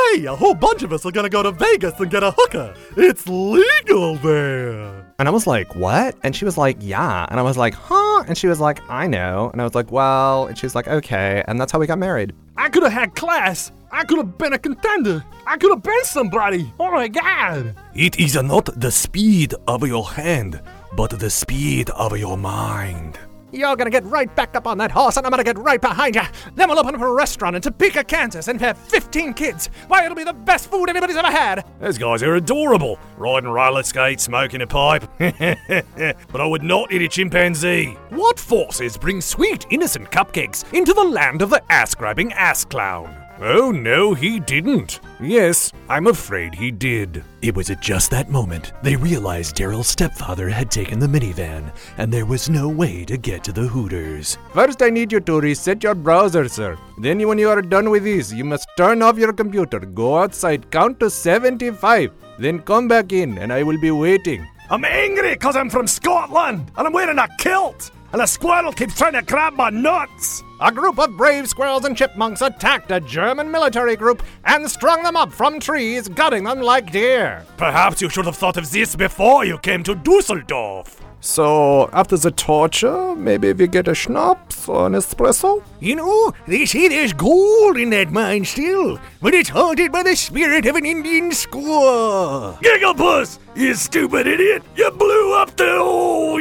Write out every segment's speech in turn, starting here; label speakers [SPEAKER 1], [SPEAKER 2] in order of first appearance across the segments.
[SPEAKER 1] hey, a whole bunch of us are gonna go to Vegas and get a hooker. It's legal there.
[SPEAKER 2] And I was like, what? And she was like, yeah. And I was like, huh? And she was like, I know. And I was like, well, and she was like, okay. And that's how we got married.
[SPEAKER 1] I could have had class. I could have been a contender. I could have been somebody. Oh my God.
[SPEAKER 3] It is not the speed of your hand, but the speed of your mind.
[SPEAKER 2] You're gonna get right back up on that horse, and I'm gonna get right behind you. Then we'll open up a restaurant in Topeka, Kansas, and have 15 kids. Why, it'll be the best food anybody's ever had.
[SPEAKER 3] Those guys are adorable, riding roller skates, smoking a pipe. But I would not eat a chimpanzee. What forces bring sweet, innocent cupcakes into the land of the ass-grabbing ass clown? Oh, no, he didn't. Yes, I'm afraid he did. It was at just that moment they realized Daryl's stepfather had taken the minivan, and there was no way to get to the Hooters.
[SPEAKER 2] First, I need you to reset your browser, sir. Then when you are done with this, you must turn off your computer, go outside, count to 75, then come back in, and I will be waiting.
[SPEAKER 3] I'm angry because I'm from Scotland, and I'm wearing a kilt, and a squirrel keeps trying to grab my nuts.
[SPEAKER 2] A group of brave squirrels and chipmunks attacked a German military group and strung them up from trees, gutting them like deer.
[SPEAKER 3] Perhaps you should have thought of this before you came to Dusseldorf.
[SPEAKER 2] So, after the torture, maybe we get a schnapps or an espresso?
[SPEAKER 3] You know, they say there's gold in that mine still, but it's haunted by the spirit of an Indian squaw. Gigglepuss, you stupid idiot! You blew up the old...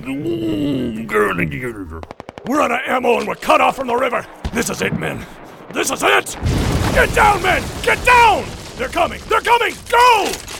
[SPEAKER 3] We're out of ammo and we're cut off from the river. This is it, men. This is it! Get down, men! Get down! They're coming! They're coming! Go!